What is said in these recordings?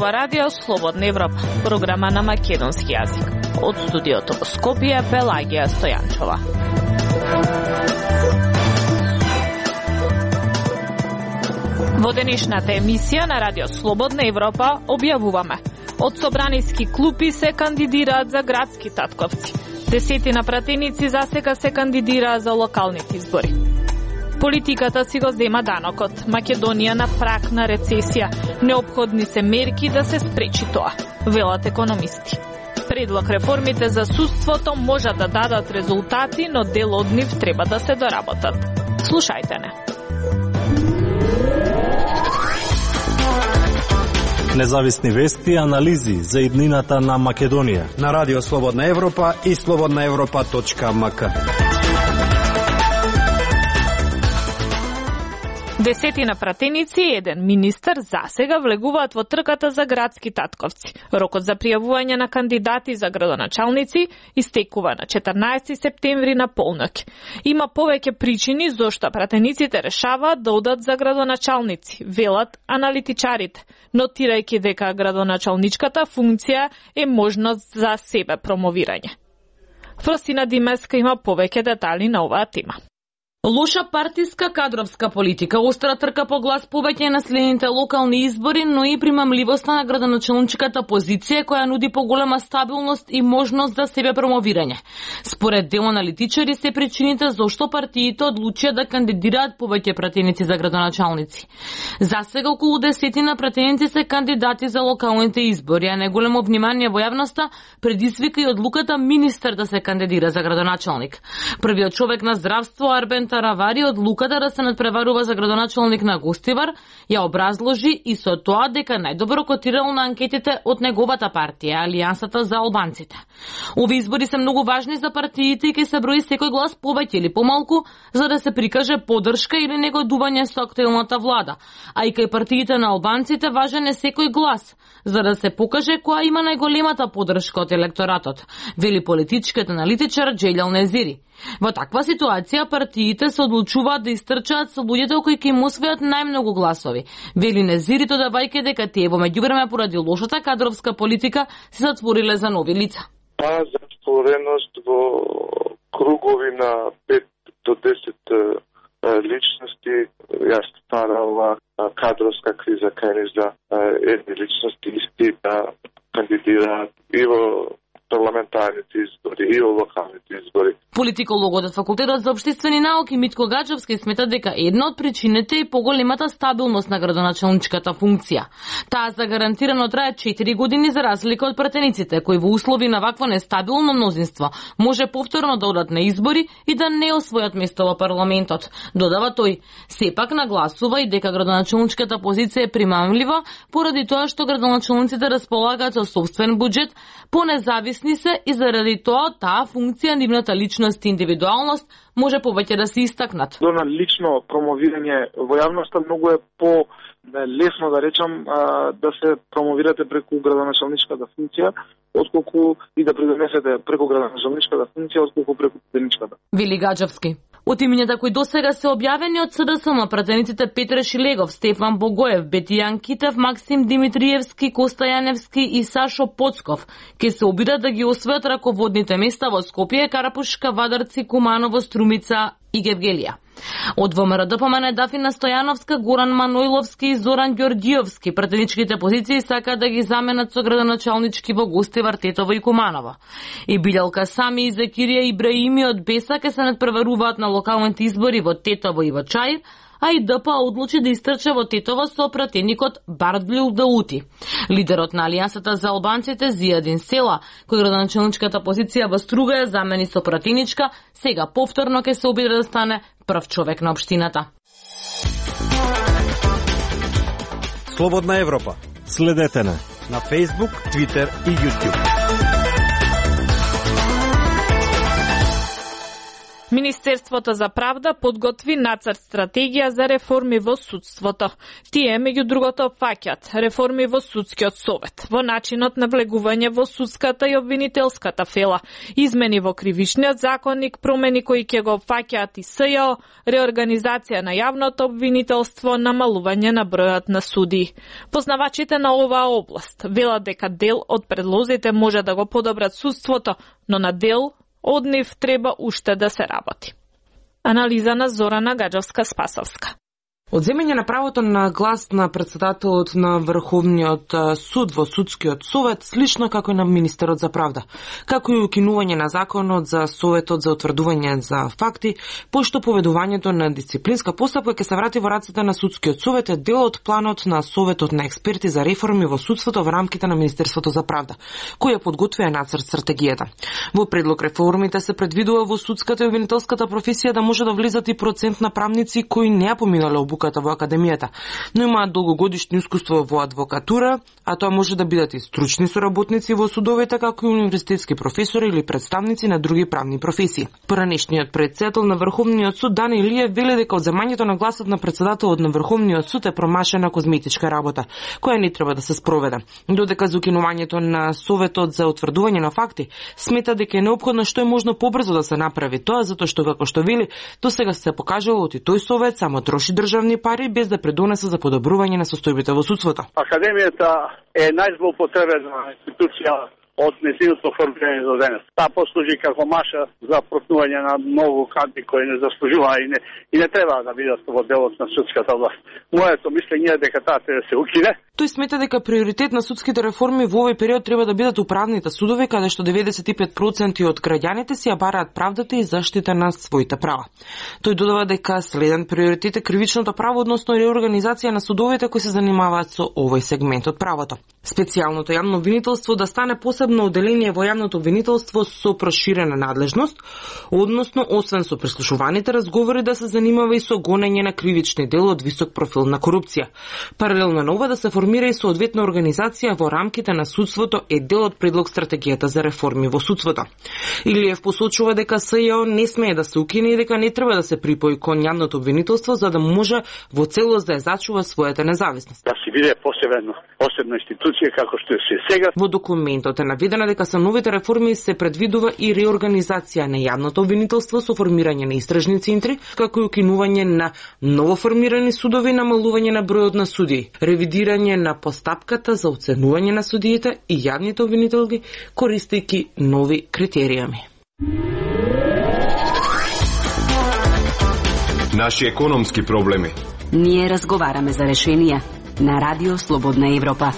ова радио Слободна Европа, програма на македонски јазик. Од студиото во Скопје, Пелагија Стојанчова. Во денешната емисија на радио Слободна Европа објавуваме: од собраниски клупи се кандидираат за градски татковци. 10 пратеници засега се кандидираат за локалните избори. Политиката си го зема данокот. Македонија на праг на рецесија. Неопходни се мерки да се спречи тоа, велат економисти. Предлог реформите за судството може да дадат резултати, но дел од нив треба да се доработат. Слушајте не. Независни вести и анализи за иднината на Македонија на радио Слободна Европа и slobodnaevropa.mk. 10 пратеници и еден министер засега влегуваат во трката за градски татковци. Рокот за пријавување на кандидати за градоначалници истекува на 14 септември на полноќ. Има повеќе причини зошто пратениците решаваат да одат за градоначалници, велат аналитичарите, нотирајќи дека градоначалничката функција е можност за себе промовирање. Фростина Димеска има повеќе детали на оваа тема. Лоша партиска кадровска политика, остра трка по глас повеќе на следните локални избори, но и примамливоста на градоначалничката позиција која нуди поголема стабилност и можност за себе промовирање. Според дел аналитичари се причините зошто партиите одлучија да кандидираат повеќе пратеници за градоначалници. Засега околу 10 пратеници се кандидати за локалните избори, а неголемо внимание во јавноста предизвика и одлуката министер да се кандидира за градоначалник. Првиот човек на здравство Арбен Таравари одлуката да се надпреварува за градоначалник на Гостивар ја образложи и со тоа дека најдобро котирал на анкетите од неговата партија, Алијансата за албанците. Овие избори се многу важни за партиите и ќе се брои секој глас повеќе или помалку за да се прикаже поддршка или негодување со актуелната влада, а и кај партиите на албанците важен е секој глас за да се покаже која има најголемата поддршка од електоратот, вели политичкиот аналитичар Джелјал Незири. Во таква ситуација партиите се одлучуваат да истрчаат со луѓето кои ќе им освојат најмногу гласови. Вели Незири додајќи дека тие во меѓувреме поради лошата кадровска политика се затвориле за нови лица. Затвореност во кругови на 5 до 10 личности ја ствара ова кадровска криза кај низ да едни личности исти да кандидираат и во парламентарните избори и локалните избори. Политикологот од факултетот за општествени науки Митко Гаджевски смета дека една од причините е поголемата стабилност на градоначалничката функција. Таа загарантирано трае 4 години за разлика од пратениците кои во услови на вакво нестабилно мнозинство може повторно да одат на избори и да не освојат место во парламентот. Додава тој, сепак нагласува и дека градоначалничката позиција е примамлива поради тоа што градоначалниците располагаат со собствен буџет, понезависни се и заради тоа таа функција, нивната личност и индивидуалност може повеќе да се истакнат. До на лично промовирање во јавноста многу е по лесно да речам да се промовирате преку градоначалничката функција, отколку и да придонесете преку градоначалничката функција, отколку преку пратеничката. Вели Гаджевски. Од имињата кои досега се објавени од СДСМ, пратениците Петре Шилегов, Стефан Богоев, Бетијан Китев, Максим Димитриевски, Коста Јаневски и Сашо Поцков ќе се обидат да ги освојат раководните места во Скопје, Карапушка, Вадарци, Куманово, Струмица и Гевгелија. Од ВМРО ДПМН Дафина Стојановска, Горан Манойловски и Зоран Ѓорѓиовски пратеничките позиции сакаат да ги заменат со градоначалнички во Гостивар, Тетово и Куманово. И Билјалка Сами и Закирија Ибраими од Беса ке се надпреваруваат на локалните избори во Тетово и во Чаир, а и ДП одлучи да истрча во Тетово со пратеникот Бардблил Даути. Лидерот на Алијансата за албанците Зијадин Села, кој градоначалничката позиција во Струга ја замени со пратеничка, сега повторно ќе се обиде да стане прв човек на општината. Слободна Европа. Следете на Facebook, Twitter и YouTube. Министерството за правда подготви нацрт стратегија за реформи во судството. Тие, меѓу другото, фаќаат реформи во судскиот совет, во начинот на влегување во судската и обвинителската фела, измени во кривичниот законник, промени кои ќе го фаќаат и СЈО, реорганизација на јавното обвинителство, намалување на бројот на судии. Познавачите на оваа област велат дека дел од предлозите може да го подобрат судството, но на дел од нив треба уште да се работи. Анализа на Зорана Гаджовска-Спасовска. Одземање на правото на глас на председателот на Врховниот суд во судскиот совет, слично како и на министерот за правда, како и укинување на законот за советот за утврдување за факти, пошто поведувањето на дисциплинска постапка ќе се врати во рацете на судскиот совет, е дел од планот на советот на експерти за реформи во судството во рамките на Министерството за правда, кој ја подготвија нацрт стратегијата. Во предлог реформите се предвидува во судската и обвинителската професија да може да влизат и процент на правници кои не ја поминале обуката во академијата, но имаат долгогодишно искуство во адвокатура, а тоа може да бидат и стручни соработници во судовите, како и универзитетски професори или представници на други правни професии. Поранешниот председател на Врховниот суд Дани Илиев вели дека одземањето на гласот на председателот на Врховниот суд е промашена козметичка работа, која не треба да се спроведе. Додека за укинувањето на советот за утврдување на факти смета дека е неопходно што е можно побрзо да се направи тоа, затоа што како што вели, досега се покажало од и тој совет само троши државни пари без да предонесе за подобрување на состојбите во судството. Академијата е најзлоупотребена институција од нејзиното формирање до денес. Таа послужи како маша за пропнување на многу кадри кои не заслужуваат и не треба да бидат во делот на судската власт. Моето мислење е дека таа треба да се укине. Тој смета дека приоритет на судските реформи во овој период треба да бидат управните судови, каде што 95% од граѓаните си ја бараат правдата и заштита на своите права. Тој додава дека следен приоритет е кривичното право, односно реорганизација на судовите кои се занимаваат со овој сегмент од правото. Специјалното јавно обвинителство да стане посебно оделение во јавното обвинителство со проширена надлежност, односно освен со прислушуваните разговори да се занимава и со гонење на кривични дела од висок профил на корупција. Паралелно на ова да се формира и соодветна организација во рамките на судството е дел од предлог стратегијата за реформи во судството. Илиев посочува дека СЈО не смее да се укине и дека не треба да се припои кон јавното обвинителство за да може во целост да ја зачува својата независност. Да си биде посебна институција како што е сега. Во документот е наведено дека со новите реформи се предвидува и реорганизација на јавното обвинителство со формирање на истражни центри, како и укинување на новоформирани судови, намалување на бројот на судии, ревидирање на постапката за оценување на судиите и јавните обвинителки користејќи нови критериуми. Наши економски проблеми. Ние разговараме за решенија на Радио Слободна Европа.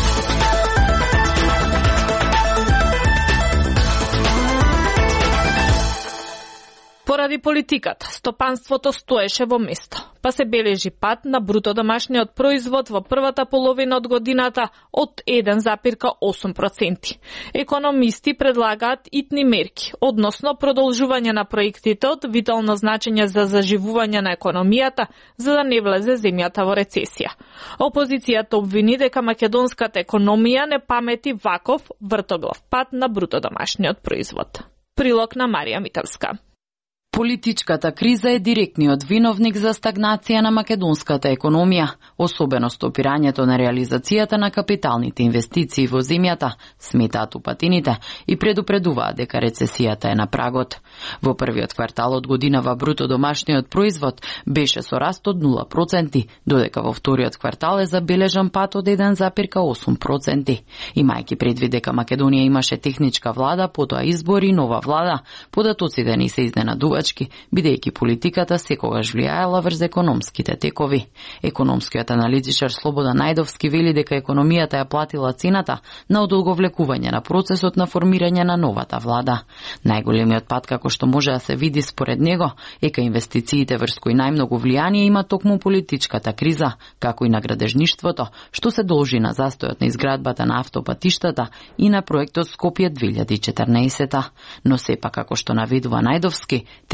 Поради политиката, стопанството стоеше во место, па се бележи пат на бруто домашниот производ во првата половина од годината од 1,8%. Економисти предлагаат итни мерки, односно продолжување на проектите од витално значење за заживување на економијата, за да не влезе земјата во рецесија. Опозицијата обвини дека македонската економија не памети ваков вртоглав пат на бруто домашниот производ. Прилог на Марија Митевска. Политичката криза е директниот виновник за стагнација на македонската економија, особено стопирањето на реализацијата на капиталните инвестиции во земјата, сметаат упатините и предупредуваат дека рецесијата е на прагот. Во првиот квартал од годинава бруто домашниот производ беше со раст од 0%, додека во вториот квартал е забележан пат од 1,8%. Имајќи предвид дека Македонија имаше техничка влада, потоа избори и нова влада, податоците не се изненадувачки, бидејќи политиката секогаш влијаела врз економските текови. Економскиот аналитичар Слободан Најдовски вели дека економијата ја платила цената на одолговлекување на процесот на формирање на новата влада. Најголемиот пат, како што може да се види според него, е кај инвестициите врз кои најмногу влијание има токму политичката криза, како и на градежништвото, што се должи на застојот на изградбата на автопатиштата и на проектот Скопје 2014. Но сепак, како што наведува Најдовски,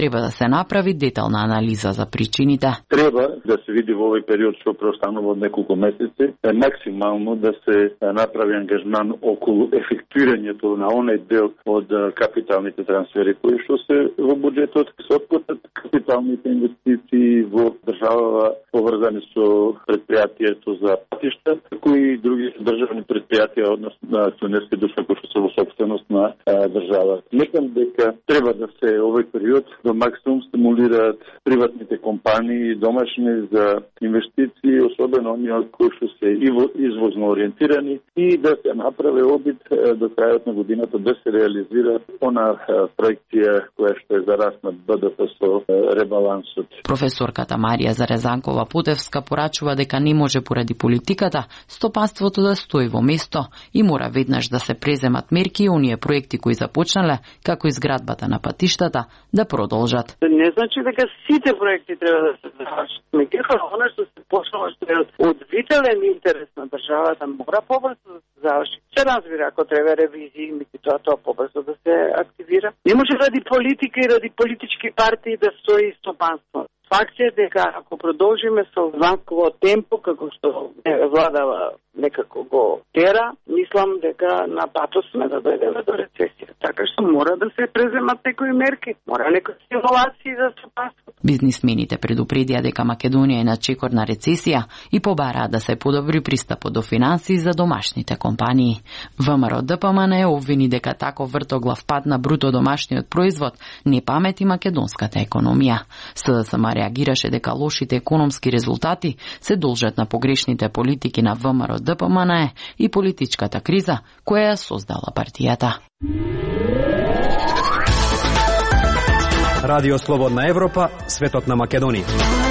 треба да се направи детална анализа за причините. Треба да се види во овој период што преостанува од неколку месеци, максимално да се направи ангажман околу ефектуирањето на оној дел од капиталните трансфери кои што се во буџетот, се отпуштат капиталните инвестиции во држава поврзани со предпријатието за патишта, кои други државни предпријатија, односно акционерски друштва кои што се во собственост на држава. Мислам дека треба да се овој период до максимум стимулираат приватните компании и домашни за инвестиции, особено оние кои што се извозно ориентирани, и да се направи обид до крајот на годината да се реализира она проекција која што е за раст на БДП со ребалансот. Професорката Марија Зарезанкова-Потевска порачува дека не може поради политиката стопанството да стои во место и мора веднаш да се преземат мерки и оние проекти кои започнале, како изградбата на патиштата, да продолжат. Не значи дека сите проекти треба да се завршат. Меѓутоа, она што се почнува што е од вителен интерес на државата мора побрзо да се заврши. Се разбира, ако треба ревизии, меѓутоа тоа побрзо да се активира. Не може ради политика и ради политички партии да стои стопанство. Факт е дека ако продолжиме со вакво темпо како што владава некако го тера, мислам дека на патот сме да дојдеме до рецесија. Така што мора да се преземат некои мерки, мора некои стимулации за стопанство. Бизнисмените предупредија дека Македонија е на чекор на рецесија и побараат да се подобри пристапот до финансии за домашните компании. ВМРО ДПМН обвини дека таков вртоглав пад на бруто домашниот производ не памети македонската економија. СДСМ реагираше дека лошите економски резултати се должат на погрешните политики на ВМРО ДПМН и политичката криза која ја создала партијата. Радио Слободна Европа, светот на Македонија.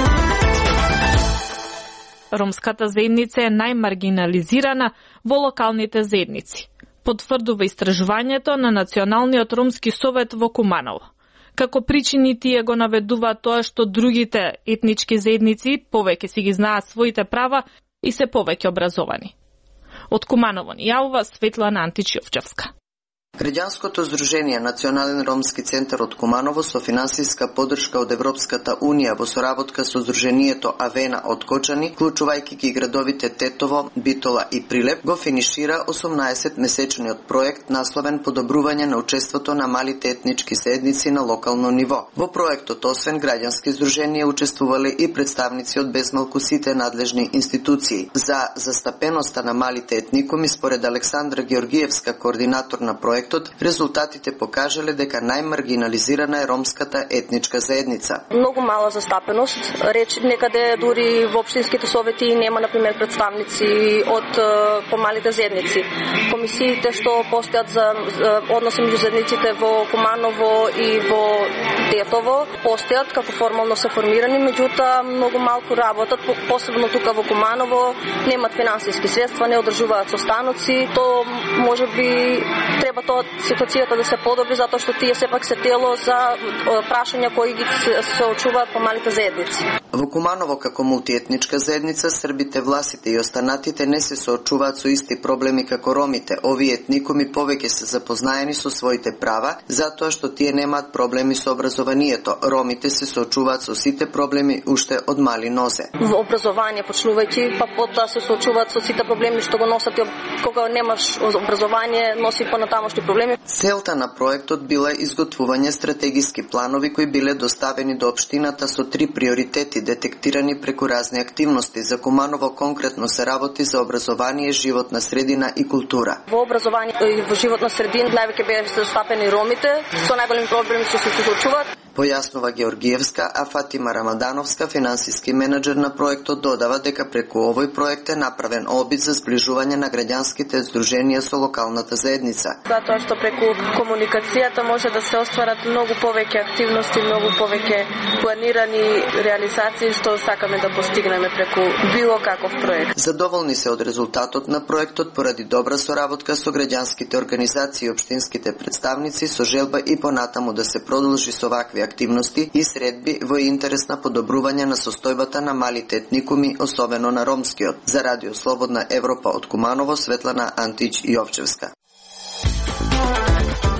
Ромската заедница е најмаргинализирана во локалните заедници, потврдува истражувањето на Националниот ромски совет во Куманово. Како причини тие го наведува тоа што другите етнички заедници повеќе си ги знаат своите права и се повеќе образовани. Од Куманово ни јавува Светлана Антич-Јовчевска. Граѓанското здружение Национален ромски центар од Куманово со финансиска поддршка од Европската унија во соработка со здружението Авена од Кочани, вклучувајќи ги градовите Тетово, Битола и Прилеп, го финишира 18-месечниот проект насловен Подобрување на учеството на малите етнички заедници на локално ниво. Во проектот освен граѓански здруженија учествувале и представници од безмалку сите надлежни институции. За застапеноста на малите етникуми според Александра Георгиевска, координатор на проект, резултатите покажале дека најмаргинализирана е ромската етничка заедница. Многу мала застапеност, некаде дури во општинските совети нема например представници од помалите заедници. Комисиите што постојат за односи меѓу заедниците во Куманово и во Тетово постојат како формално се формирани, меѓутоа многу малку работат, посебно тука во Куманово, немат финансиски средства, не одржуваат состаноци. То можеби треба ситуацијата да се подобри затоа што тие сепак се тело за прашања кои ги се очуваат по малите заедници. Во Куманово како мултиетничка заедница србите, власите и останатите не се соочуваат со исти проблеми како ромите. Овие етникуми повеќе се запознаени со своите права затоа што тие немаат проблеми со образованието. Ромите се соочуваат со сите проблеми уште од мали нозе. Во образование почнувајќи, па потоа се соочуваат со сите проблеми што го носат кога немаш образование, носи понатамошни проблеми. Целта на проектот била изготвување стратегиски планови кои биле доставени до општината со 3 приоритети детектирани преку разни активности. За Куманово конкретно се работи за образование, животна средина и култура. Во образование и во животна средина највеќе беа застапени ромите, со најголеми проблеми што се соочуваат. Појаснува Георгиевска, а Фатима Рамадановска, финансиски менеджер на проектот, додава дека преку овој проект е направен обид за сближување на граѓанските здруженија со локалната заедница. Затоа што преку комуникацијата може да се остварат многу повеќе активности, многу повеќе планирани реализации што сакаме да постигнеме преку било каков проект. Задоволни се од резултатот на проектот поради добра соработка со граѓанските организации и општинските представници со желба и понатаму да се продолжи со вакви активности и средби во интерес на подобрување на состојбата на малите етникуми, особено на ромскиот. За Радио Слободна Европа од Куманово, Светлана Антич-Јовчевска.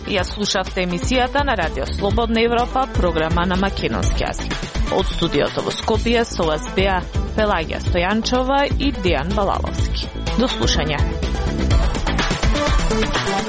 Ја слушавте емисијата на Радио Слободна Европа, програма на македонски јазик. Од студиото во Скопје со вас беа Пелагија Стојанчова и Дијан Балаловски. До слушање.